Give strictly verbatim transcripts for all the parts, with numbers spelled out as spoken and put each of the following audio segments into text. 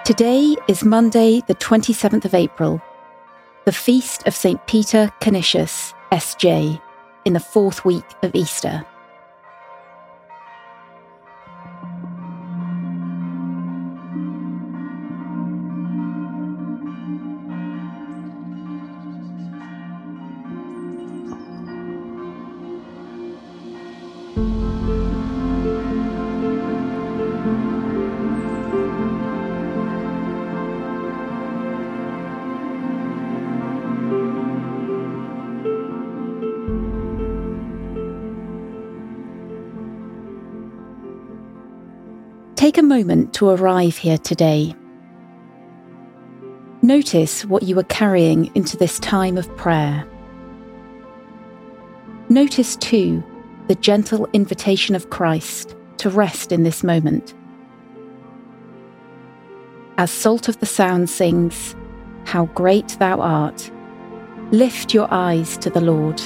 Today is Monday, the twenty-seventh of April, the feast of Saint Peter Canisius, S J, in the fourth week of Easter. Take a moment to arrive here today. Notice what you are carrying into this time of prayer. Notice, too, the gentle invitation of Christ to rest in this moment. As Salt of the Sound sings, "How great thou art," lift your eyes to the Lord.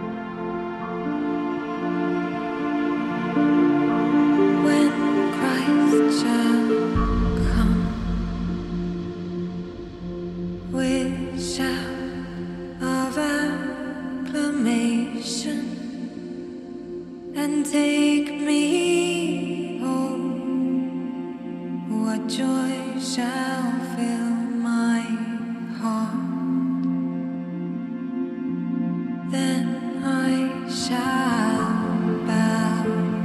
And take me home, what joy shall fill my heart, then I shall bow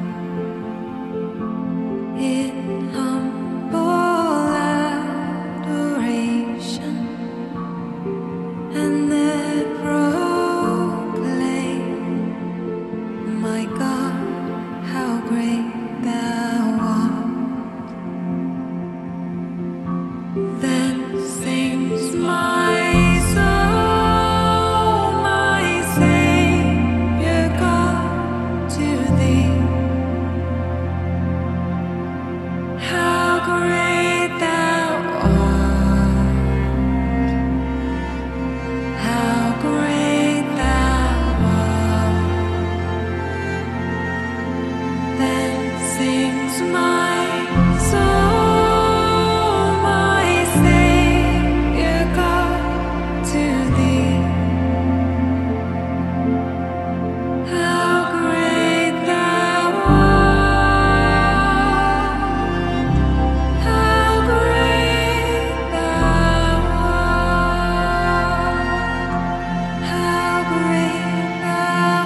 in humble adoration, and there proclaim, my God, how great thou art. Then sings my soul, my Savior God, to thee. How great thou art, how great thou art. Then sings my soul, my Savior God, to thee. How great thou art, how great thou art, how great thou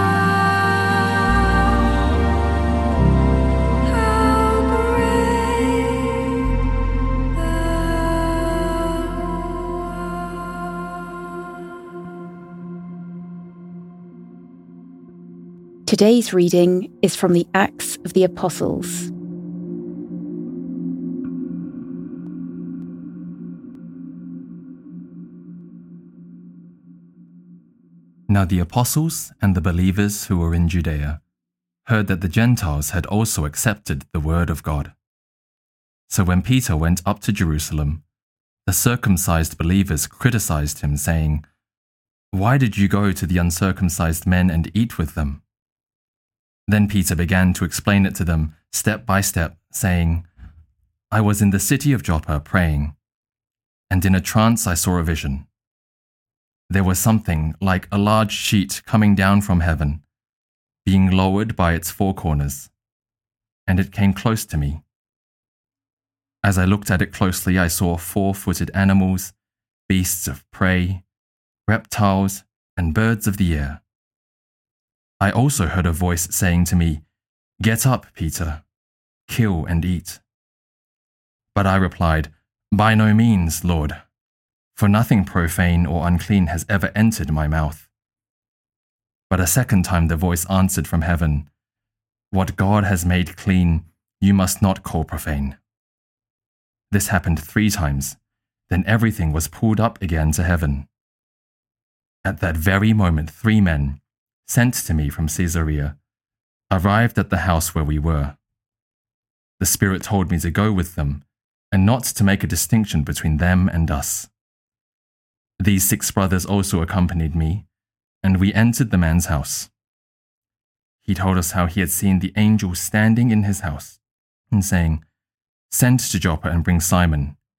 art. Today's reading is from the Acts of the Apostles. Now the apostles and the believers who were in Judea heard that the Gentiles had also accepted the word of God. So when Peter went up to Jerusalem, the circumcised believers criticized him, saying, "Why did you go to the uncircumcised men and eat with them?" Then Peter began to explain it to them step by step, saying, "I was in the city of Joppa praying, and in a trance I saw a vision. There was something like a large sheet coming down from heaven, being lowered by its four corners, and it came close to me. As I looked at it closely, I saw four-footed animals, beasts of prey, reptiles, and birds of the air. I also heard a voice saying to me, 'Get up, Peter, kill and eat.' But I replied, 'By no means, Lord, for nothing profane or unclean has ever entered my mouth.' But a second time the voice answered from heaven, 'What God has made clean, you must not call profane.' This happened three times, then everything was pulled up again to heaven. At that very moment, three men, sent to me from Caesarea, arrived at the house where we were. The Spirit told me to go with them, and not to make a distinction between them and us. These six brothers also accompanied me, and we entered the man's house. He told us how he had seen the angel standing in his house, and saying, 'Send to Joppa and bring Simon,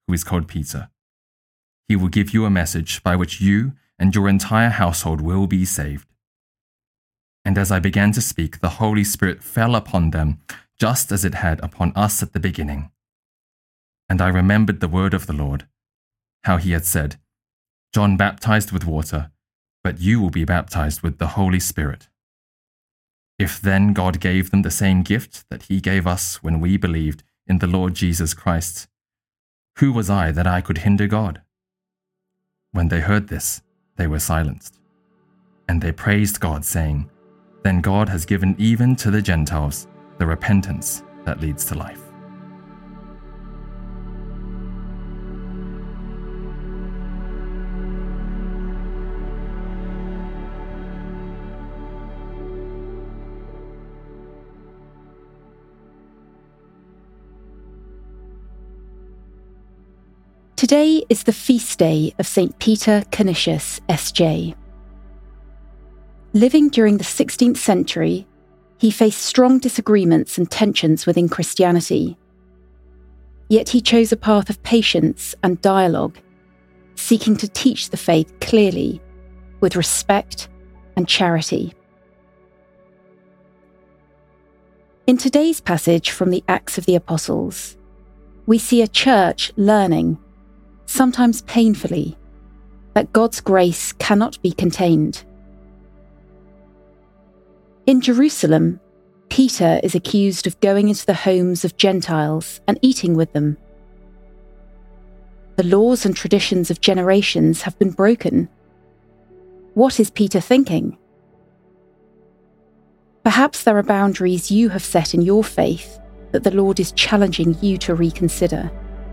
who is called Peter. He will give you a message by which you and your entire household will be saved." And as I began to speak, the Holy Spirit fell upon them, just as it had upon us at the beginning. And I remembered the word of the Lord, how he had said, "John baptized with water, but you will be baptized with the Holy Spirit." If then God gave them the same gift that he gave us when we believed in the Lord Jesus Christ, who was I that I could hinder God? When they heard this, they were silenced. And they praised God, saying, "Then God has given even to the Gentiles the repentance that leads to life." Today is the feast day of Saint Peter Canisius, S J. Living during the sixteenth century, he faced strong disagreements and tensions within Christianity. Yet he chose a path of patience and dialogue, seeking to teach the faith clearly, with respect and charity. In today's passage from the Acts of the Apostles, we see a church learning, sometimes painfully, that God's grace cannot be contained. In Jerusalem, Peter is accused of going into the homes of Gentiles and eating with them. The laws and traditions of generations have been broken. What is Peter thinking? Perhaps there are boundaries you have set in your faith that the Lord is challenging you to reconsider.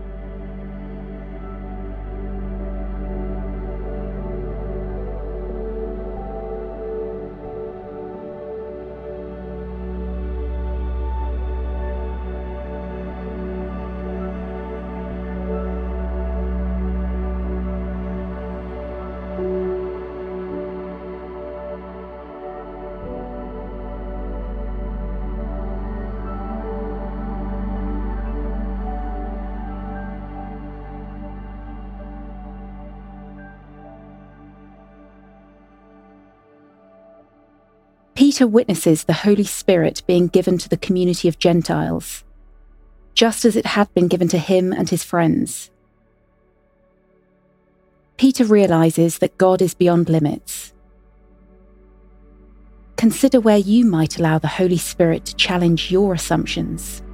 Peter witnesses the Holy Spirit being given to the community of Gentiles, just as it had been given to him and his friends. Peter realizes that God is beyond limits. Consider where you might allow the Holy Spirit to challenge your assumptions.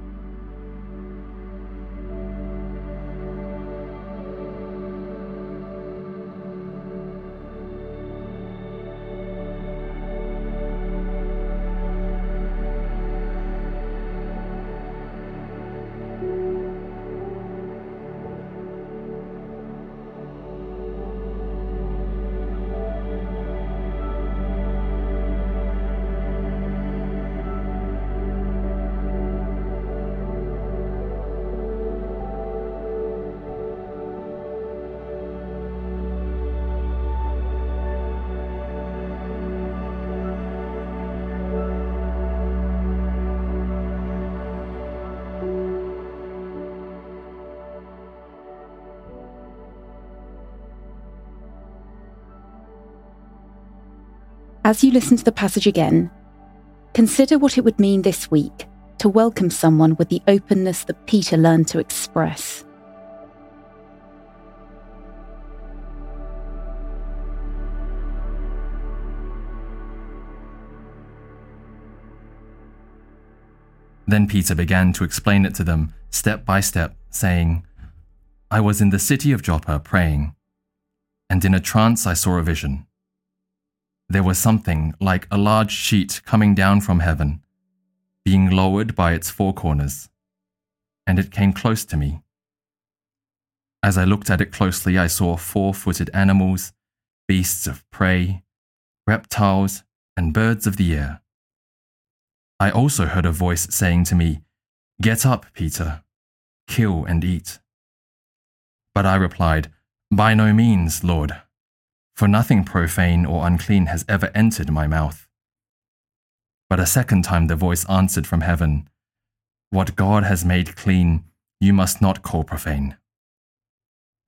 As you listen to the passage again, consider what it would mean this week to welcome someone with the openness that Peter learned to express. Then Peter began to explain it to them step by step, saying, "I was in the city of Joppa praying, and in a trance I saw a vision. There was something like a large sheet coming down from heaven, being lowered by its four corners, and it came close to me. As I looked at it closely, I saw four-footed animals, beasts of prey, reptiles, and birds of the air. I also heard a voice saying to me, 'Get up, Peter, kill and eat.' But I replied, 'By no means, Lord, for nothing profane or unclean has ever entered my mouth.' But a second time the voice answered from heaven, 'What God has made clean, you must not call profane.'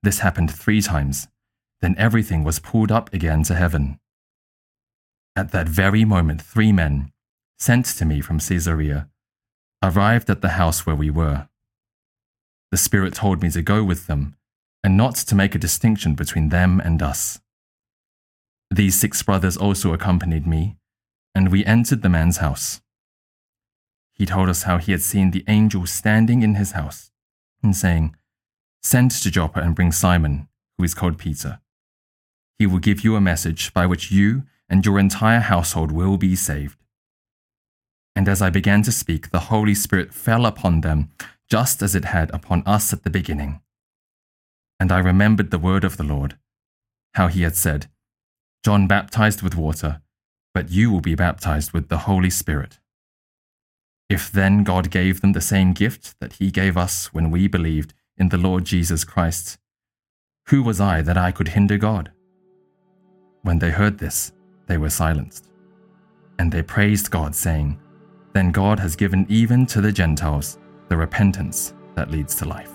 This happened three times. Then everything was pulled up again to heaven. At that very moment, three men, sent to me from Caesarea, arrived at the house where we were. The Spirit told me to go with them, and not to make a distinction between them and us. These six brothers also accompanied me, and we entered the man's house. He told us how he had seen the angel standing in his house, and saying, "Send to Joppa and bring Simon, who is called Peter. He will give you a message by which you and your entire household will be saved." And as I began to speak, the Holy Spirit fell upon them, just as it had upon us at the beginning. And I remembered the word of the Lord, how he had said, "John baptized with water, but you will be baptized with the Holy Spirit." If then God gave them the same gift that he gave us when we believed in the Lord Jesus Christ, who was I that I could hinder God? When they heard this, they were silenced. And they praised God, saying, "Then God has given even to the Gentiles the repentance that leads to life."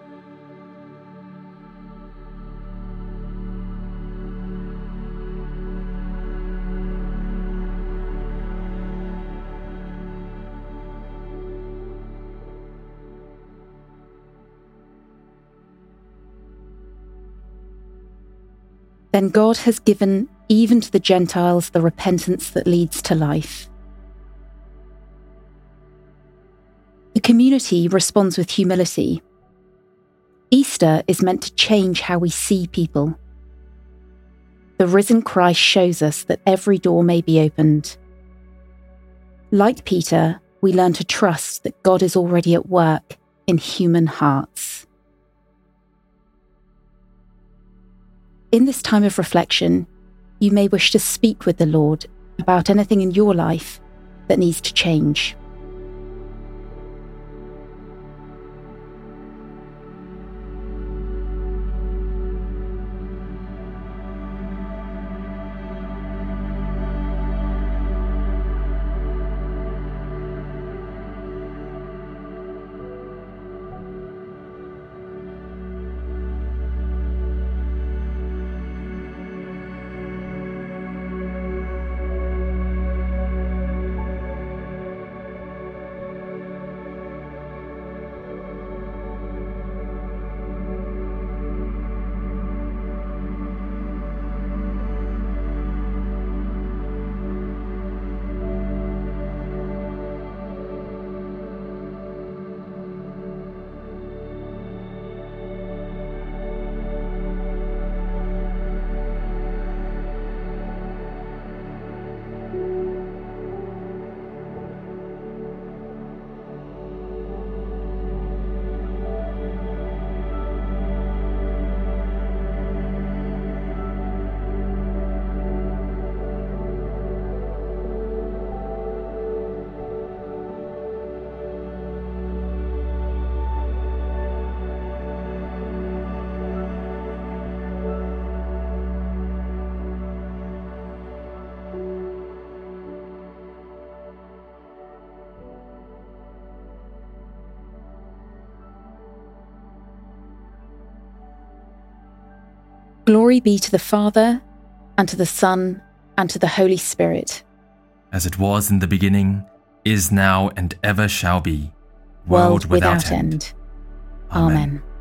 Then God has given even to the Gentiles the repentance that leads to life. The community responds with humility. Easter is meant to change how we see people. The risen Christ shows us that every door may be opened. Like Peter, we learn to trust that God is already at work in human hearts. In this time of reflection, you may wish to speak with the Lord about anything in your life that needs to change. Glory be to the Father, and to the Son, and to the Holy Spirit. As it was in the beginning, is now, and ever shall be, world, World without, without end. end. Amen. Amen.